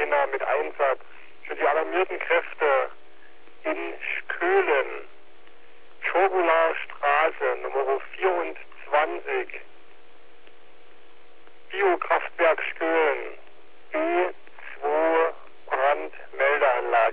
Sirena mit Einsatz für die alarmierten Kräfte in Skölen, Schorula Straße, Nummer 24, Biokraftwerk Skölen, B2 Brandmeldeanlage.